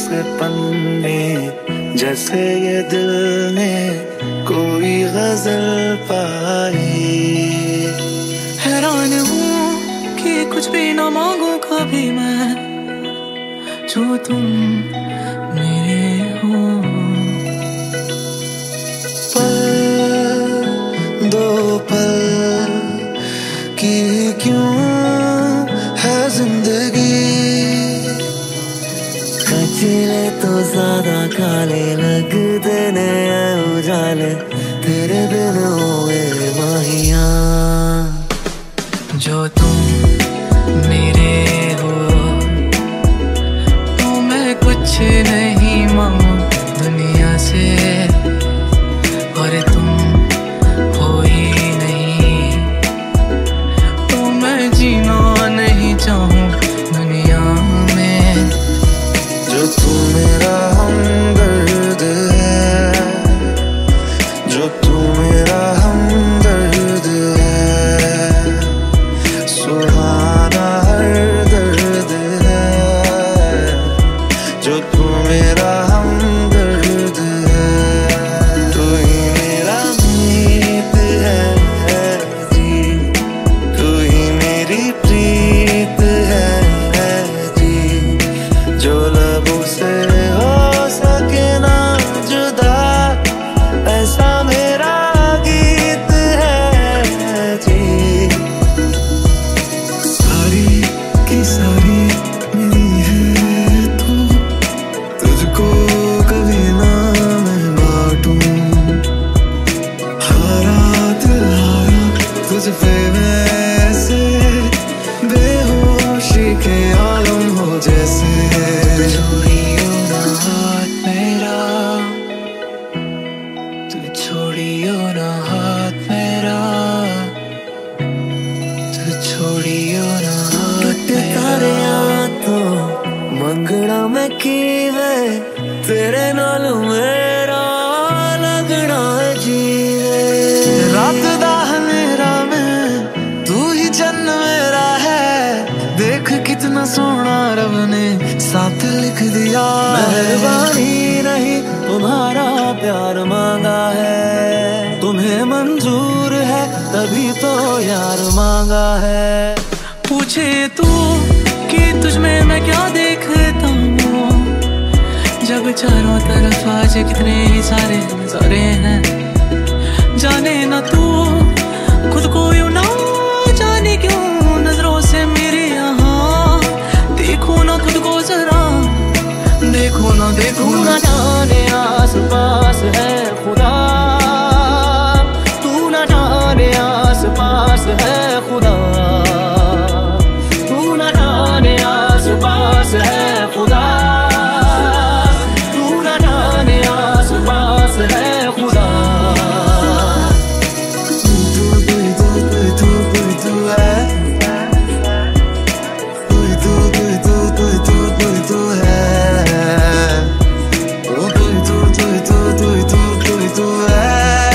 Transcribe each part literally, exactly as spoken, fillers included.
से पन्ने, जैसे ये दिल ने कोई गजल पाई। हैरान हूँ कि कुछ भी ना मांगू कभी मैं, जो तुम मेरे हो। पल दो पल की क्यों है जिंदगी, कचले तो ज्यादा काले लगते ने उजाले, तेरे बिन हुए माहिया। जो तुम मेरे हो तो मैं कुछ नहीं मांगू दुनिया से, और तुम हो ही नहीं तो मैं जीना नहीं चाहूँ दुनिया में। जो तू मेरा हमदर्द है, जो तू मेरा हमदर्द है, सुहाना हर दर्द है। जो तू मेरा हमदर्द है, तू ही मेरा मीत है जी, तू ही मेरी प्रीत है जी। जो लबों से हो सके ना जुदा, ऐसा मेरा गीत है जी। सारी की सारी मेरी है तू, तुझको कभी ना मैं बांटूं। हारा दिल हारा तुझ पे वैसे, बेहोशी के आलम हो जैसे। छोड़ियो ना हाथ मेरा, तू छोड़ियो ना हाथ मेरा, तू छोड़ियो ना हाथ मेरा। तो मंगना मैं कीवे, तेरे नाल मेरा लगना जीवे। रात दा हनेरा में तू ही चन्न मेरा है, देख कितना सोना रब ने साथ लिख दिया। मेहरबानी नहीं तुम्हारा प्यार मांगा है, तुम्हें मंजूर है तभी तो यार मांगा है। पूछे तू कि तुझ में मैं क्या देखता हूँ, जब चारों तरफ आज कितने ही सारे नजारे हैं। जाने ना तू खुद को यूं ना जाने क्यों, नजरों से मेरे यहाँ देखो ना खुद को जरा, देखो ना देखो तू ना जाने आस पास है खुदा, तू ना जाने आस पास है खुदा, तू ना जाने आस पास है खुदा, तू ना जाने आस पास है खुदा। तू तू तू तू तू तू है, तू तू तू तू तू तू तू है। ओ तू तू तू तू तू तू तू है,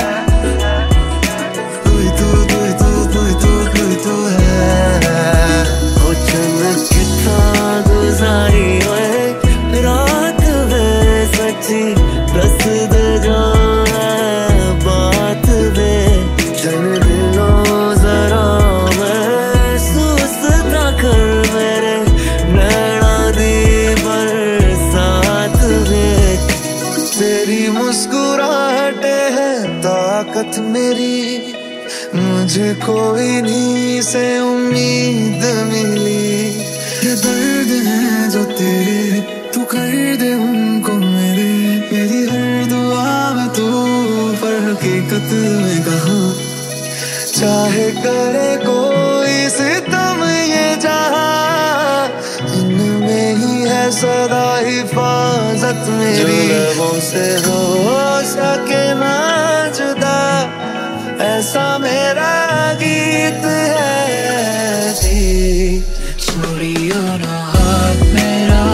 तू तू तू तू तू तू तू है। ओ चमक कितना गुजारी ओए रात वे सच्ची, रस दे जो है बात वे। चल दिलो जरा महसूस ना कर मेरे नैना दी बरसात वे। तेरी मुस्कुराहटे है ताकत मेरी, मुझे कोई नहीं से उम्मीद मिली। ये दर्द है जो तेरे, तू कर दे उनको मेरे। मेरी हर दुआ में तू पर हकीकत में कहा, चाहे करे कोई सितम ये जहां, इनमें ही है सदा हिफाजत मेरी। जो लबों से हो सके ना जुदा, ऐसा मेरा गीत है जी। छोड़ियो ना हाथ मेरा,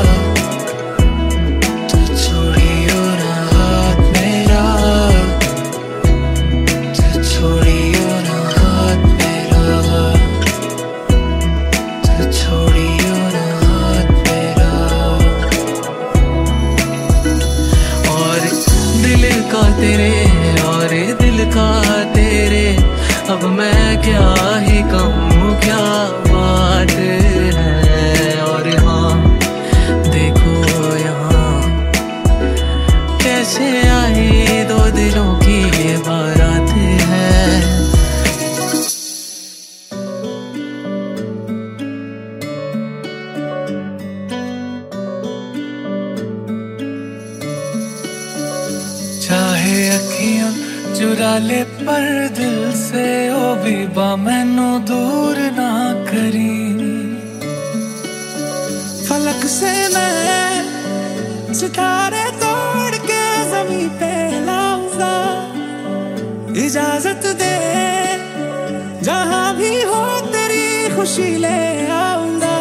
तू छोड़ियो ना हाथ मेरा, तू छोड़ियो ना हाथ मेरा, तू छोड़ियो ना हाथ मेरा। का तेरे और दिल का तेरे, अब मैं क्या ही कहूँ क्या बात है। और हाँ देखो यहाँ कैसे आई दो दिलों की ये बारात है। चाहे अखियां चुरा ले पर दिल से ओ बीबा मैनू दूर ना करी। फलक से मैं सितारे तोड़ के ज़मीं पे लाऊंगा, इजाजत दे जहां भी हो तेरी खुशी ले आऊंगा।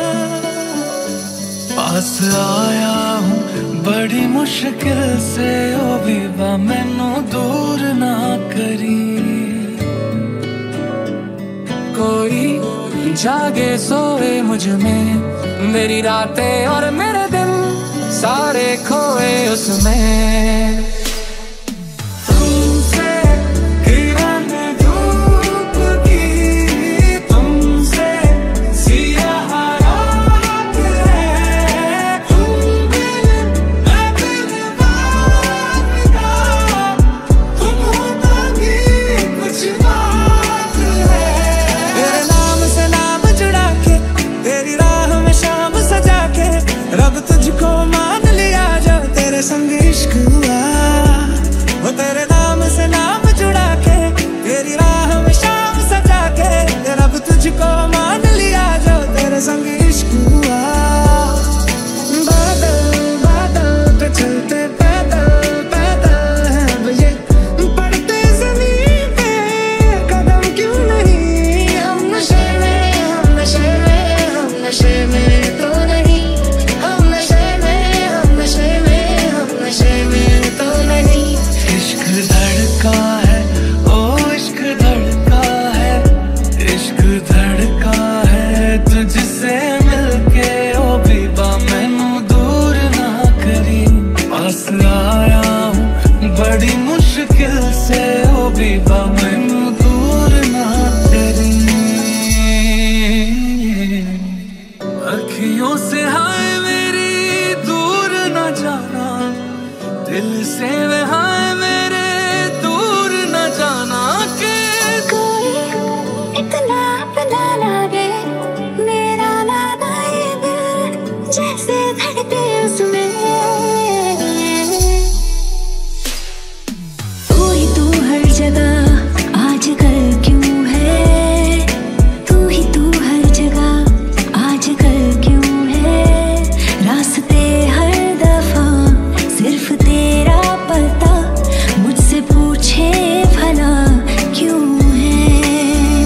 पास आया हूँ बड़ी मुश्किल से ओ बीबा मैनू दूर ना करी। कोई जागे सोए मुझ में, मेरी रातें और मेरे दिन सारे खोए उसमें। तुमसे किरण धूप की, तुमसे सियाह रात है, तुम बिन मैं बिन बात का, तुम होता भी कुछ बात है। तेरे नाम से नाम जुड़ा के, तेरी राह में शाम सजा के, रब तुझको मान लिया जो तेरे संग इश्क हुआ। वो तेरे नाम से नाम जुड़ा के, तेरी राह में शाम सजा के, रब तुझको मान लिया जो तेरे संग इश्क हुआ। बादल बादल पे चलते पैदल पैदल हैं अब ये, पड़ते ज़मीन पे कदम क्यों नहीं। हम नशे में हम नशे में हम नशे में तो नहीं, हम नशे में हम नशे में हम नशे में तो नहीं। इश्क धड़का है ओ इश्क धड़का है, इश्क धड़का है तुझसे मिलके ओ बीबा मैनू दूर ना करी। पास आया हूँ बड़ी मुश्किल से ओ बीबा मैनू दूर ना करी। अखियों से हाय मेरी दूर न जाना, दिल से वे हाय मेरे दूर न जाना। के कोई इतना अपना लागे, मेरा नादा ये दिल जैसे धड़के उसमें। तू ही तू हर जगह आजकल क्यों है, तू ही तू हर जगह आजकल क्यों है। रास्ते हर दफा सिर्फ तेरा पता, मुझसे पूछे भला क्यों है।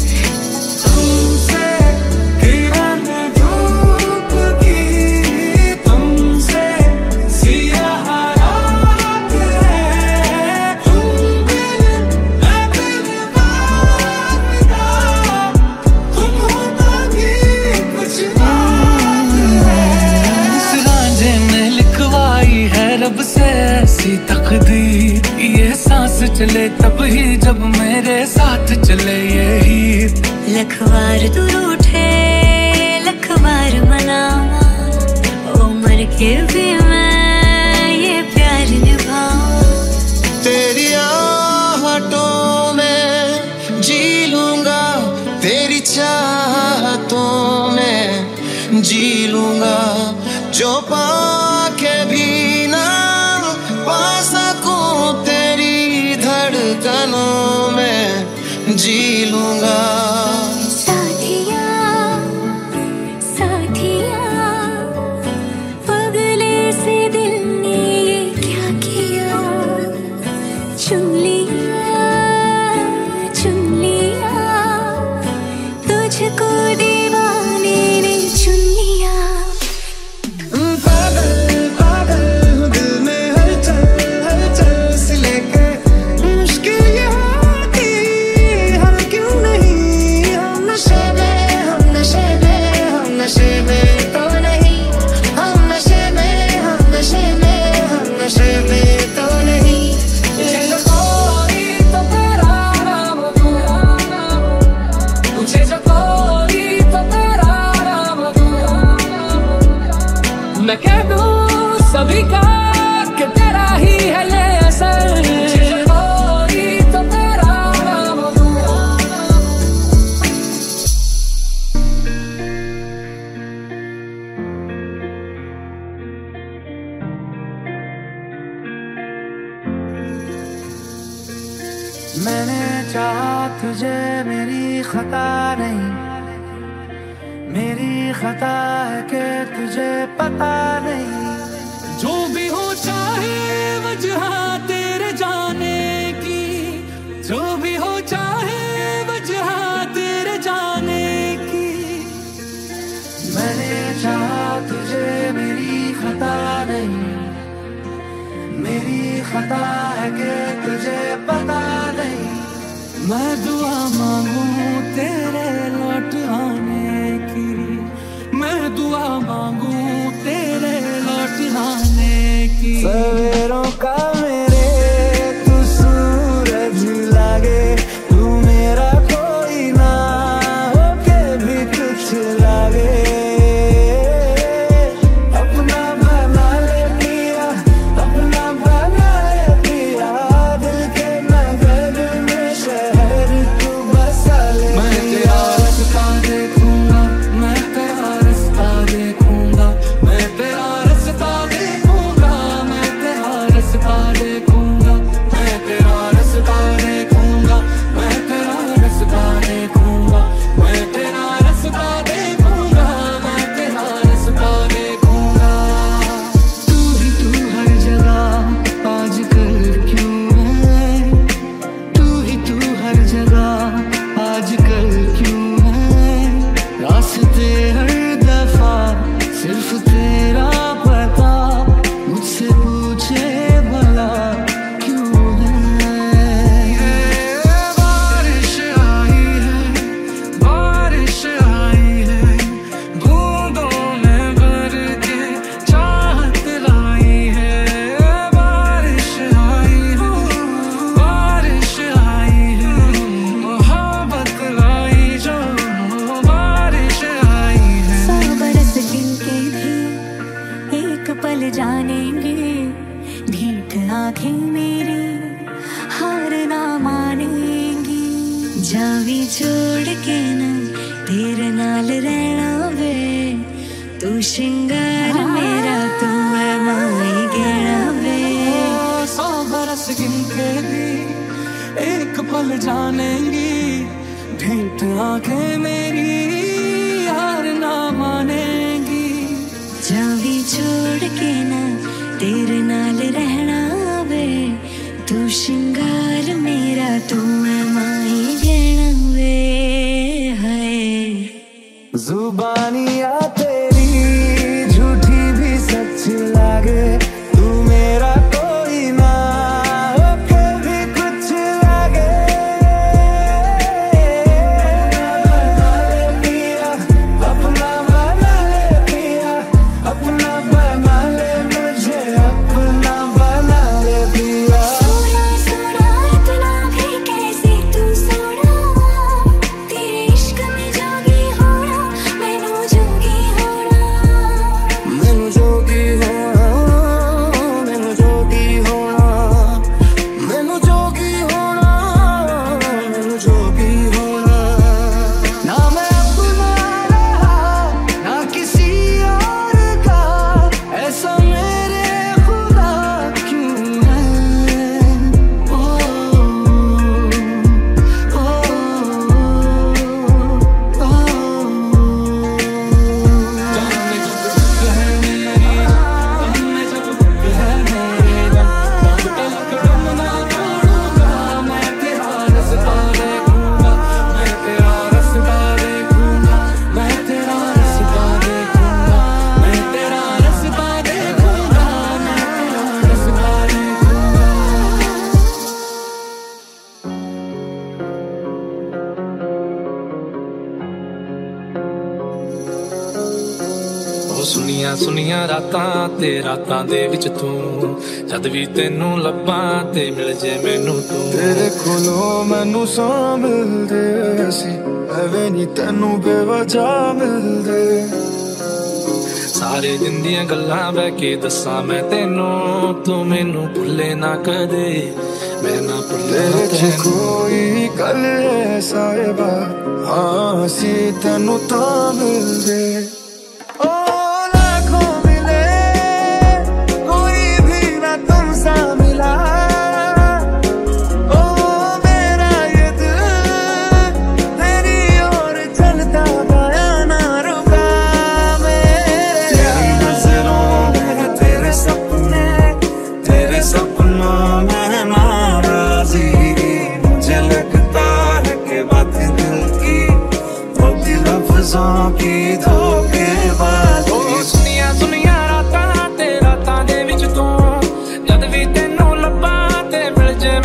तुमसे किरण धूप की, तुमसे सियाह रात है, तुम बिन मैं बिन बात का, तुम होता भी कुछ बात है। इस रांझे ने लिखवाई है रब से ऐसी तकदीर, ये सांस चले तब ही जब मेरे साथ चले ये हीर। लखवार तू रूठे लखवार मना, ओ मर के भी मैं ये प्यार निभाऊं। तेरी आहटों में जी लूंगा, तेरी चाहतों में जी लूंगा, जो पाके भी ना पा सकूं तेरी धड़कनों में जी लूंगा। साथिया साथिया, पगले से दिल ने ये क्या किया। चुन लिया चुन लिया, तुझको दीवाने ने चुन लिया। पागल पागल दिल में हलचल हलचल से लेके मुश्किल ये होती हम क्यों नहीं। हम नशे में हम नशे में हम नशे में तो नहीं, हम नशे में हम नशे में हम नशे में तो नहीं। मैंने चाहा तुझे मेरी खता नहीं, मेरी खता है कि तुझे पता नहीं। जो भी हो चाहे वजह तेरे जाने की, जो भी हो चाहे वजह तेरे जाने की। मैंने चाहा तुझे मेरी खता नहीं, मेरी खता है कि तुझे पता नहीं। मैं दुआ मांगू तेरे लौट आने की, मैं दुआ मांगू तेरे लौट आने की। सवेरों का मेरे तू सूरज लागे, तू मेरा कोई ना होके भी कुछ लागे। अपना बना ले पिया, अपना बना ले पिया, दिल के नगर में शहर तू बसा ले। मैं तेरा रास्ता देखूंगा, मैं तेरा रास्ता देखूंगा, मैं तेरा रास्ता देखूंगा, मैं तेरा रास्ता देखूंगा, मैं तेरा रास्ता देखूंगा, मैं तेरा रास्ता देखूंगा, मैं तेरा रास्ता देखूंगा, मैं तेरा रास्ता देखूंगा। तू ही तू हर जगह आजकल क्यों है, तू ही तू हर जगह आजकल क्यों है। रास्ते हर दफा सिर्फ तेरा पता, मुझसे पूछे भला क्यों है। बारिश आई है, बारिश आई है, बूंदों में भर के चाहत लाई है। बारिश आई है, बारिश आई है, मोहब्बत लाई जो बारिश आई है। सौ बरस गिनके भी एक पल जानेंगे, भीख आंखें मेरी हार ना मानेंगी। जावी छोड़ के न तेरे नाल रहना वे, तू श्रृंगार मेरा, तू है माई गहना वे। सौ बरस गिनके भी एक पल जानेंगी, ढीठ आंखें मेरी हार ना मानेंगी। जावी छोड़ के न तेरे नाल रहना वे, तू श्रृंगार मेरा, तू है माई गहना वे। हाय जुबानिया तेरी झूठी भी सच लागे, तू मेरा कोई ना होके भी कुछ लागे। बना ले पिया, अपना बना ले पिया, अपना बना ले मुझे, अपना बना ले पिया। सोना सोना इतना भी कैसे तू सोना, तेरे इश्क में जोगी होना, मैनू जोगी होना। मैनू जोगी होना, मैनू जोगी होना, मैनू जोगी होना, मैनू जोगी होना। ना मैं अपना रहा ना किसी और का, ऐसा मेरे खुदा क्यों है। ओ, ओ, ओ, ओ। जाने जब है मेरी, जाने जब है मेरा, तब तक कदम ना छोड़ूंगा। मैं तेरा रास्ता देखूंगा, मैं तेरा रास्ता देखूंगा, मैं तेरा रास्ता देखूंगा, मैं तेरा रास्ता देखूंगा, मैं तेरा रास्ता देखूंगा। ਉਹ ਸੁਨੀਆਂ ਸੁਨੀਆਂ ਰਾਤਾਂ ਤੇ ਰਾਤਾਂ ਦੇ ਵਿੱਚ ਤੂੰ, ਜਦ ਵੀ ਤੈਨੂੰ ਲੱਭਾਂ ਤੇ ਮਿਲ ਜੇ ਮੈਨੂੰ ਤੂੰ। ਤੇਰੇ ਕੋਲੋਂ ਮੈਨੂੰ ਸਾਹ ਮਿਲਦੇ ਸੀ, ਐਵੇਂ ਨੀ ਤੈਨੂੰ ਬੇਵਜ੍ਹਾ ਮਿਲਦੇ। ਸਾਰੇ ਦਿਨ ਦੀਆਂ ਗੱਲਾਂ ਬਹਿ ਕੇ ਦੱਸਾਂ ਮੈਂ ਤੈਨੂੰ, ਤੂੰ ਮੈਨੂੰ ਭੁੱਲੇ ਨਾ ਕਦੇ, मैं ना भुल्ले तेरे च तैनू। कोई गल ऐसा है बा, हाँ असी तेनू तां मिलदे। ओ लाखों मिले कोई भी ना तुमसा मिला, ओ मैं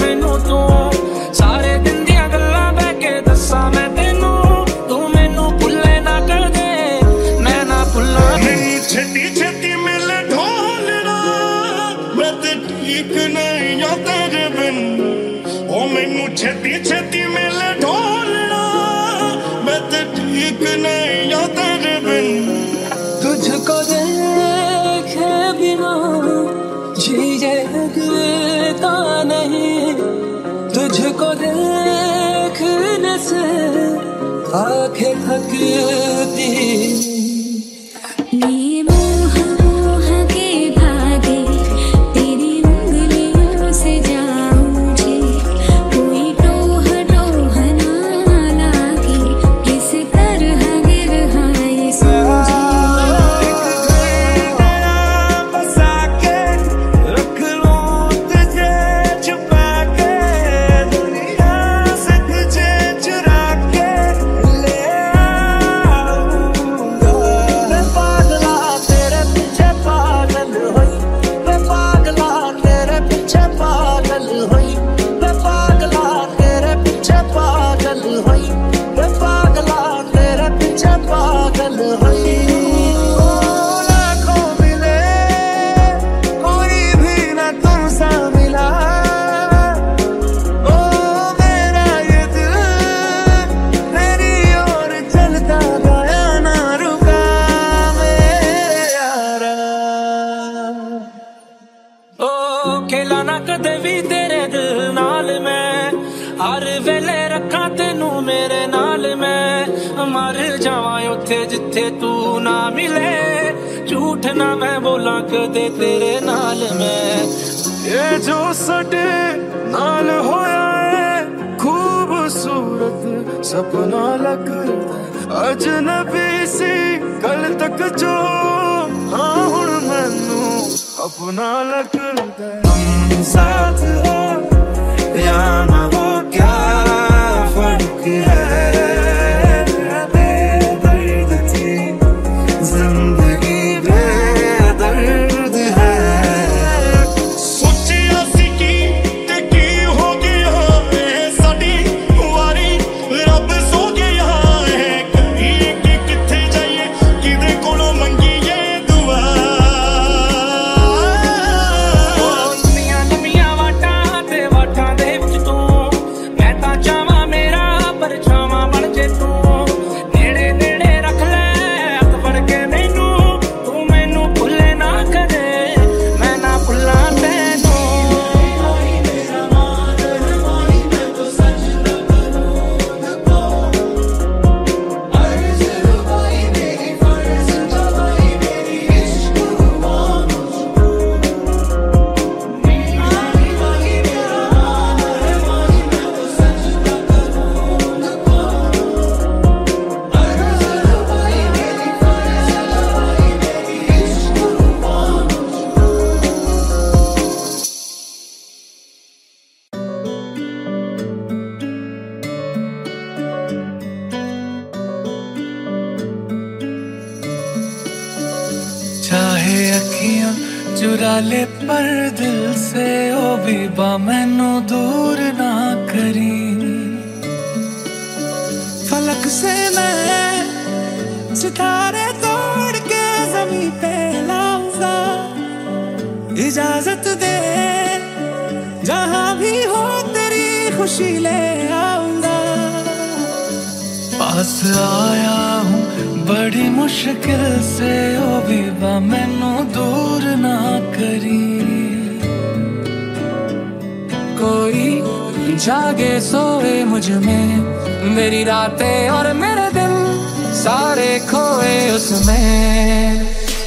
मैनू तू सारे दिन दियां गल्लां बह के दस्सां मैं तेनू तू मैनू भुल्ले ना कर दे मैं ना भुल्लां नहीं छेती छेती मिले ढोलना मैं ते ठीक नहीं आ तेरे बिन ओ मैनू छेती छेती मिले ढोलना मैं ते ठीक नहीं आ तेरे बिन तुझको देखे बिना जिए लगता नहीं तुझको देखने से आंखें थकती ये मोह मोह के धागे तेरी उंगलियों से जाऊं मुझे कोई टोह टोह ना लागे किस तरह गिर हाय सूझे बसा के रख लूं तुझे छुपा के दुनिया से तुझे चुरा के ले आऊंगा मैं पागला तेरे पीछे पागल हुई मैं पागला तेरे पीछे पागल हुई मैं पागला तेरे पीछे पागल हुई मैं पागला तेरे पीछे पागल हुई लाखों मिले कोई भी ना तुमसा मिला ओ मेरा ये दिल तेरी ओर चलता गया ना रुका मेरे यारा ओ खेला ना कदे भी तेरे दिल नाल मैं हर वेले रखा तेनू मेरे नाल मैं मर जावां उत्थे जिथे तू ना मिले झूठ ना मैं बोला कदे तेरे नाल मैं ये जो सटे नाल होया है खूबसूरत सपना लगदा अजनबी सी कल तक जो हाँ हुण मैनू अपना लगदा हम साथ हो या ना हो क्या फर्क है बेदर्द थी जिंदगी बेदर्द है सोचिया सी की ते की हो गया है साडी वारी रब सो गया है कहीं कि किथे जाइए किदे कोलों मंगीए दुआ दुनिया लंबियां वाटां ते वाटां दे विच तू मैं तां चाहां मेरा परछावां बन जे तू नेड़े नेड़े रख ले हत्थ फड़ के मैनू तू मैनू भुल्ले ना करे मैं ना भुल्लां तैनू चाहे अखियां चुरा ले पर दिल से ओ बीबा मैनू दूर ना करी फलक से मैं सितारे तोड़ के जमीन पे लाऊंगा इजाजत दे जहां भी हो तेरी खुशी ले आऊंगा पास आया हूँ बड़ी मुश्किल से ओ बीबा मैनू दूर ना करी कोई जागे सोए मुझ में मेरी रातें और मेरे दिन सारे खोए उसमें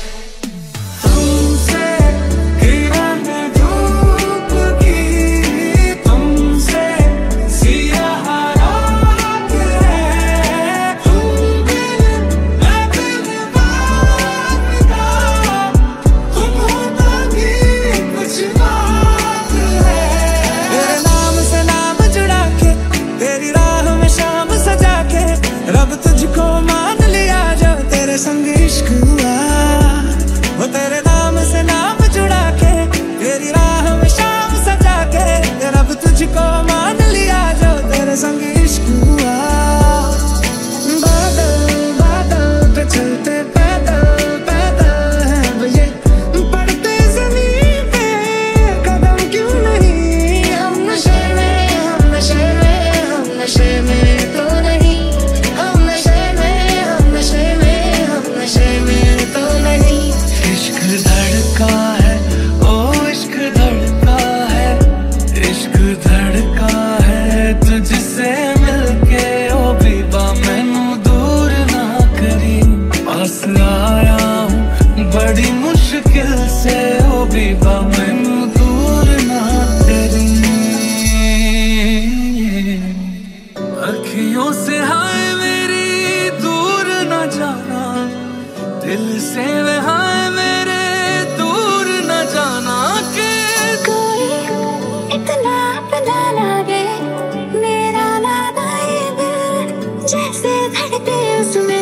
तुमसे किरण धूप की तुमसे सियाह रात है तुम दिल मैं दिल बात तुम हो बाकी कुछ बात है तेरे नाम से नाम जुड़ा के तेरी राह में शाम सजा के रब तुझको मान लिया जो तेरे संग इश्क हुआ को मान लिया जो तेरे संग इश्क हुआ। बादल बादल पे चलते पैदल पैदल हैं ये, पड़ते जमीन पे कदम क्यों नहीं। हम नशे में हम नशे में हम नशे में तो नहीं, हम नशे में हम नशे में हम नशे में तो नहीं। इश्क धड़का है ओ इश्क धड़का है, इश्क धड़का है तुझसे मिलके ओ बीबा मैनू दूर ना करी। पास आया हूँ बड़ी मुश्किल से ओ बीबा मैनू दूर ना करी। अखियों से हाय मेरी दूर ना जाना, दिल से वे हाय मेरे दूर न जाना के। कोई इतना अपना लागे मेरा नादा ये दिल, जैसे धड़के उसमें।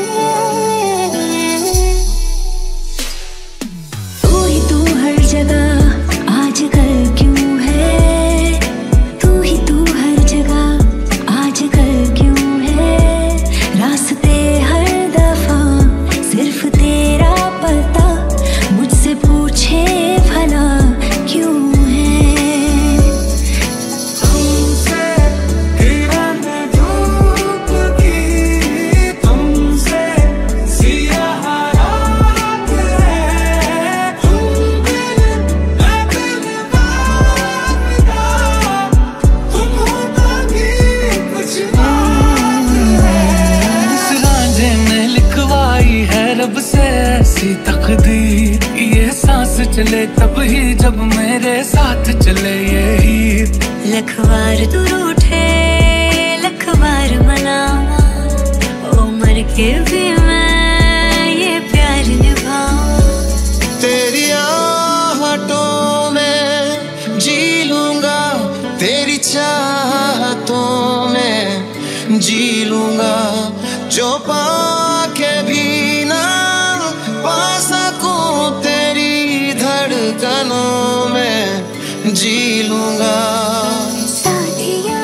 तू ही तू हर जगह आजकल क्यों है, तू ही तू हर जगह आजकल क्यों है। रास्ते हर दफा सिर्फ तेरा पता, मुझसे पूछे भला क्यों है। तुमसे किरण धूप की, तुमसे सियाह रात है। तुम दिल मैं दिल बात का, तुम हो बाकी कुछ बात है। इस रांझे ने लिखवाई है रब से ऐसी तकदीर, ये सांस चले तब ही जब मेरे साथ चले ये हीर। लख बार तू रूठे लख बार मनावा, ओ मर के भी मैं ये प्यार निभाऊं। तेरी आहटों में जी लूंगा, तेरी चाहतों में जी लूंगा। जो पाके भी ना पा सकूं तेरी धड़कनों में जी लूंगा। साथिया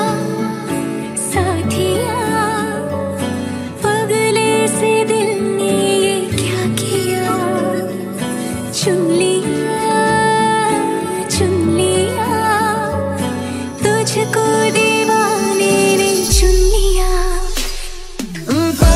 साथिया पगले से दिल ने ये क्या किया। चुन लिया चुन लिया तुझको दीवाने ने चुन लिया।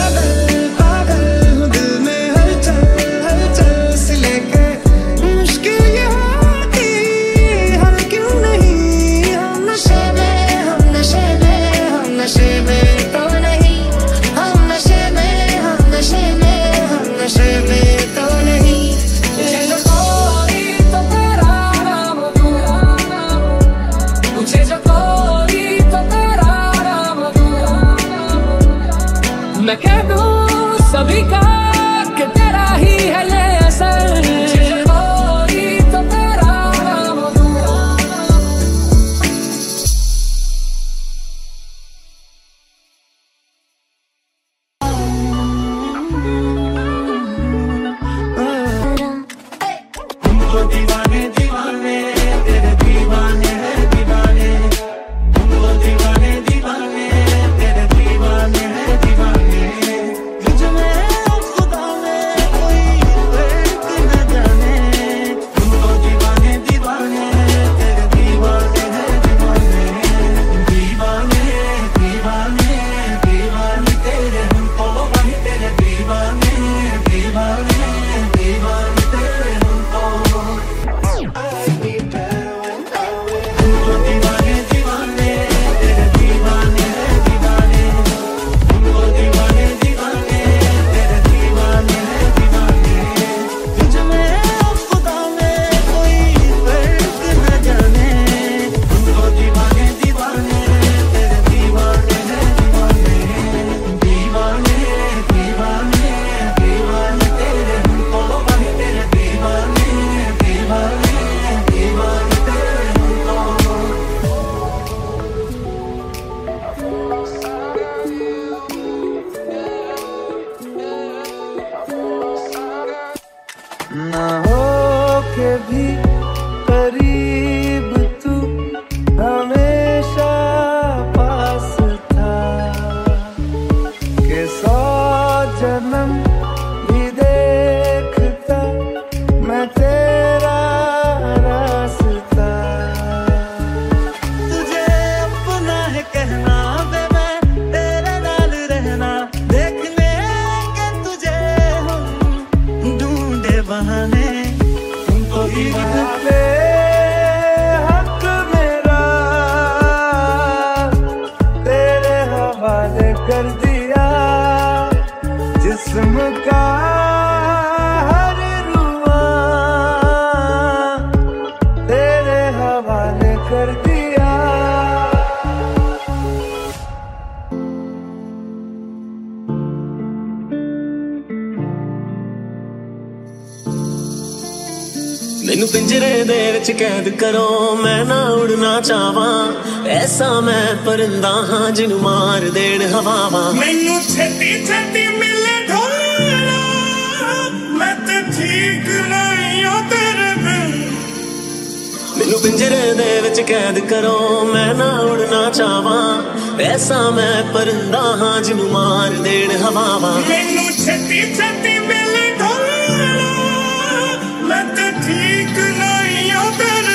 मैनू पिंजरे दे विच कैद करो मैं ना उड़ना चाहवां ऐसा मैं परिंदा हां जिन्नू मार देण हवावां मैनू छेती छेती मिले ढोला मैं ते ठीक नहीं हो तेरे बिन मैनू पिंजरे दे विच कैद करो मैं ना उड़ना चाहवां ऐसा मैं परिंदा हां जिन्नू मार देण हवावां मैनू छेती छेती मिले ढोला मैं ते ठीक नहीं हो तेरे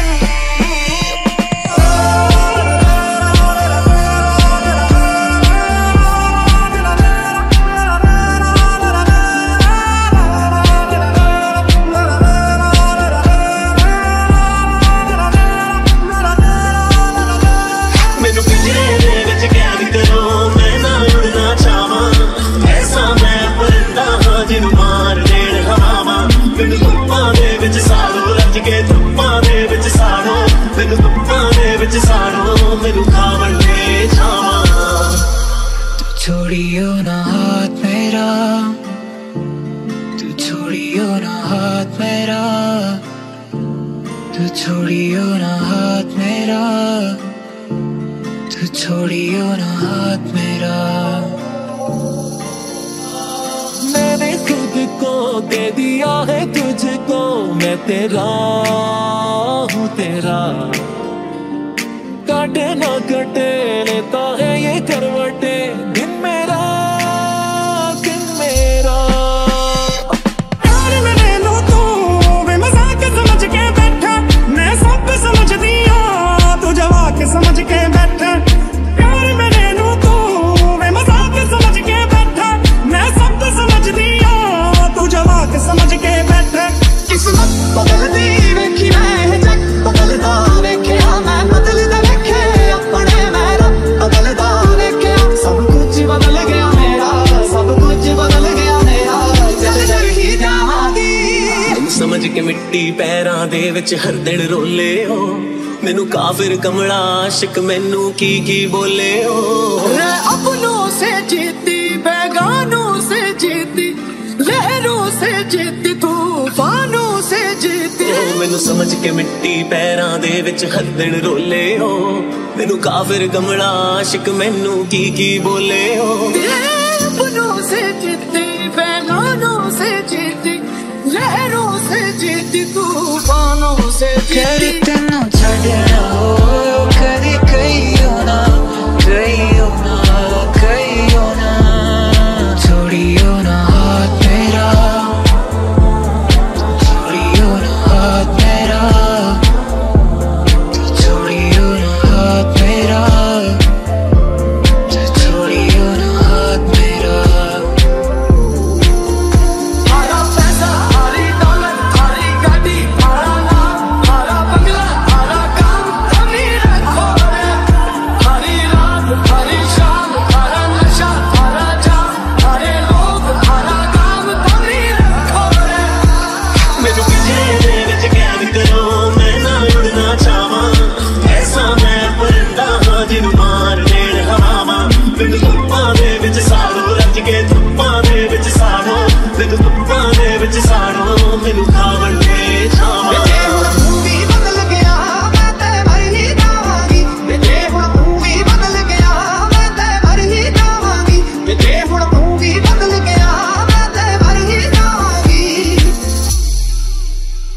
छोड़ियो ना हाथ मेरा तू छोड़ियो ना हाथ मेरा तू छोड़ियो ना हाथ मेरा तू छोड़ियो ना हाथ मेरा मैंने खुद को दे दिया है तुझको मैं तेरा हूँ तेरा काटे ना कटे लेता है ये करवटे दिन मेरा दिन मेरा प्यार में ले लो तू वे मजाक समझ के बैठा मैं सब समझ दिया तू जवाब समझ के बैठा प्यार में ले लो तू वे मजाक समझ के बैठा मैं सब समझ दिया तू जवाब समझ के बैठा किस्मत बदलती वेखी मैं जग बदलदा वेखिया मैं बदलदा वेखे अपने मेरा बदलदा वेखिया सब कुछ बदल गया मेरा सब कुछ बदल गया मेरा चल चल ही जावांगी मैनू समझ के मिट्टी पैरां दे विच हर दिन रोले हो मैनू काफिर कमला आशिक मैनू की की बोले हो रे अपनों से जीती बेगानों से जीती लहरों से जीती तूफानों से जीती मैनू समझ के मिट्टी पैरां दे विच हर दिन रोले हो मैनू काफिर कमला आशिक मैनू की की बोले हो अपनों से जीती बेगानों से जीती लहरों से जीती तूफानों से जीती तेनू छड्डना हो कदी कहियो ना